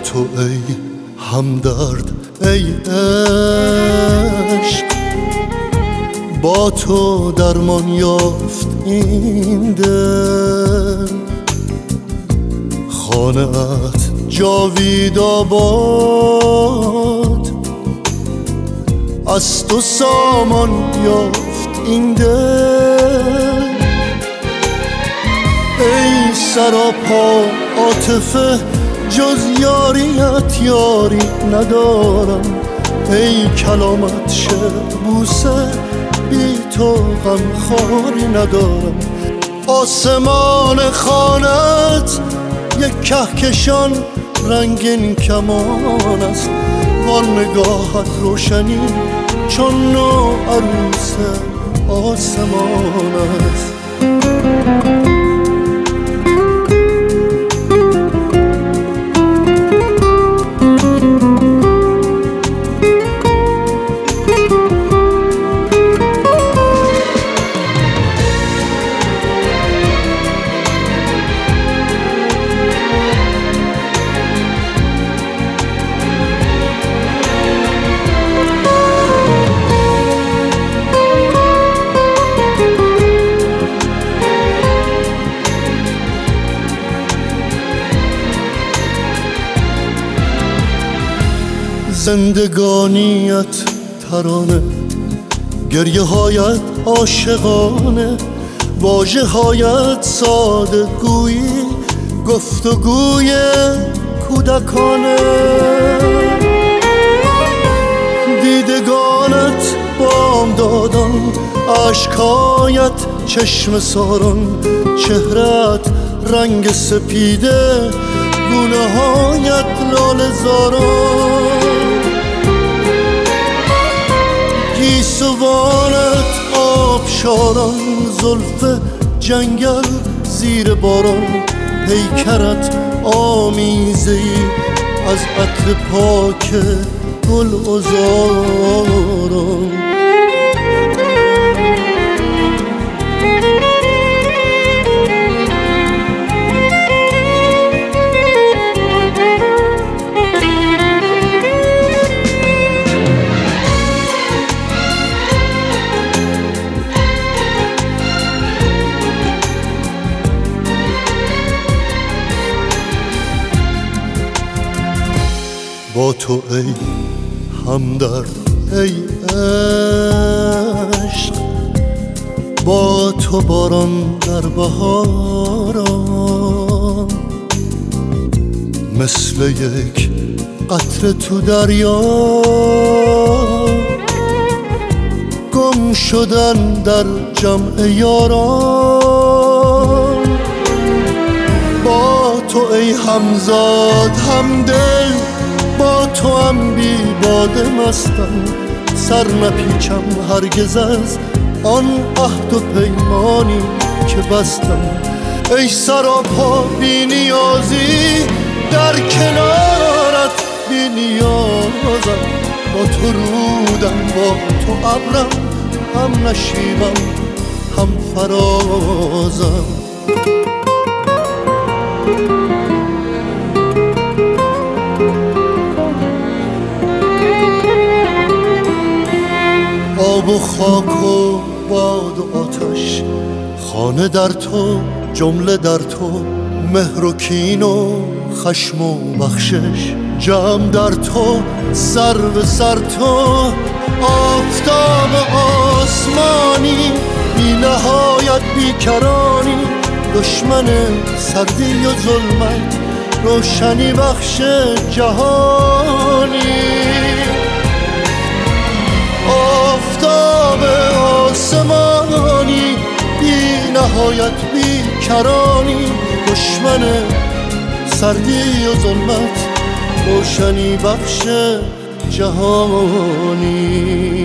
تو ای همدرد ای عشق، با تو درمان یافت این دل. خانه ات جاوید آباد، از تو سامان یافت این دل. ای سراپا عاطفه جز یاریت یاری ندارم، ای کلامت شعر بوسه بی تو غم خاری ندارم. آسمان خانت یک کهکشان رنگین کمان است، وان نگاهت روشنی چون نو عروس آسمان است. زندگانیت ترانه، گریه هایت عاشقانه، واژه هایت ساده گویی، گفتگوی کودکانه. دیدگانت بامدادان، اشکایت چشم ساران، چهرت رنگ سپیده، گونه هایت لاله زاران. گیسوانت آبشاران، زلف جنگل زیر باران، پیکرت آمیزه‌ای از عطر پاک گل عذاران. با تو ای همدرد ای عشق، با تو باران در بهاران، مثل یک قطره تو دریا، گم شدن در جمع یاران. با تو ای همزاد همدل، با تو هم بی باده مستم، سر نپیچم هرگز از آن عهد و پیمانی که بستم. ای سراپا بی نیازی، در کنارت بی نیازم، با تو رودم با تو ابرم، هم نشیبم هم فرازم. آب و خاک و باد و آتش، خانه در تو جمله در تو، مهر و کین و خشم و بخشش جمع در تو، سر به سر تو. آفتاب آسمانی بی نهایت بیکرانی، دشمن سردی و ظلمت روشنی بخش جهانی. آفتاب آسمانی بی نهایت بیکرانی، دشمن سردی و ظلمت روشنی بخش جهانی.